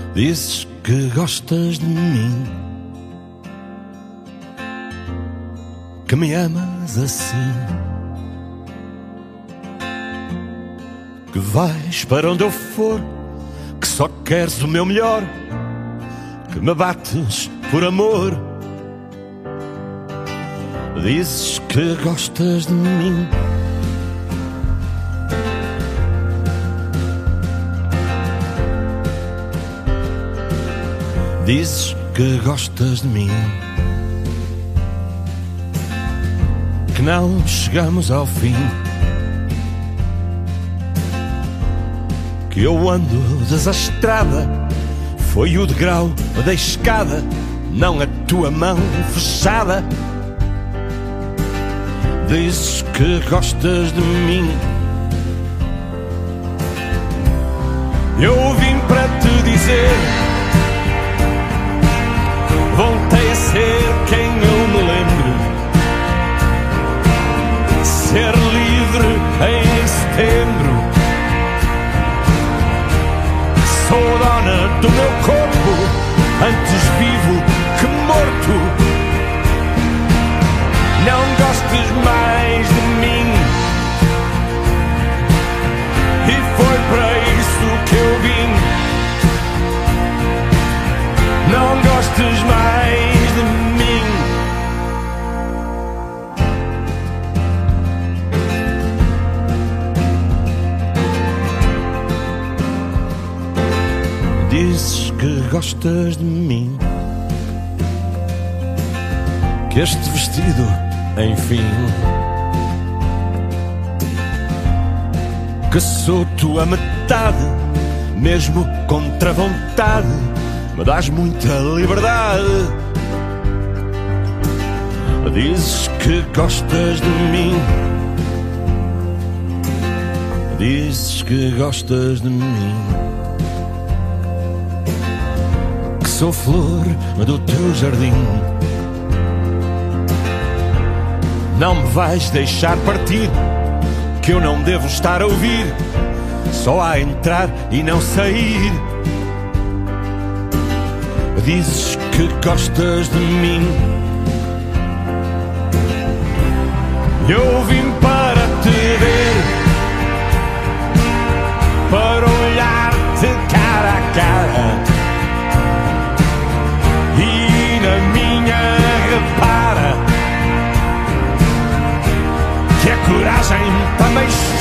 Dizes que gostas de mim, que me amas assim, que vais para onde eu for, que só queres o meu melhor, que me bates por amor. Dizes que gostas de mim, dizes que gostas de mim, que não chegamos ao fim, que eu ando desastrada, foi o degrau da escada, não a tua mão fechada. Dizes que gostas de mim, eu vim para te dizer, voltei a ser quem eu me lembro, ser livre em setembro. Sou dona do meu corpo, antes vivo que morto. Não gostes mais de mim, e foi para isso que eu vim. Não gostes mais de mim. Dizes que gostas de mim, que este vestido, enfim, que sou tua metade, mesmo contra a vontade, me dás muita liberdade. Dizes que gostas de mim, dizes que gostas de mim, que sou flor do teu jardim. Não me vais deixar partir, que eu não devo estar a ouvir, só a entrar e não sair. Dizes que gostas de mim, eu vim para te ver, para olhar-te cara a cara, e na minha repara que a coragem também